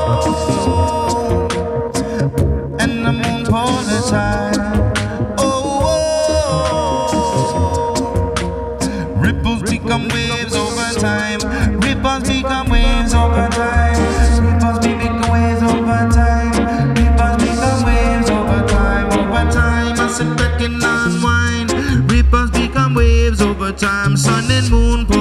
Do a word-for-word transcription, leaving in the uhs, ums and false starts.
and the moon pulls the tide. Oh, oh, ripples become waves over time. Ripples become waves over time. Ripples become waves over time. Ripples become waves over time. Over time, I sit back and unwind. Ripples become waves over time. Sun and moon.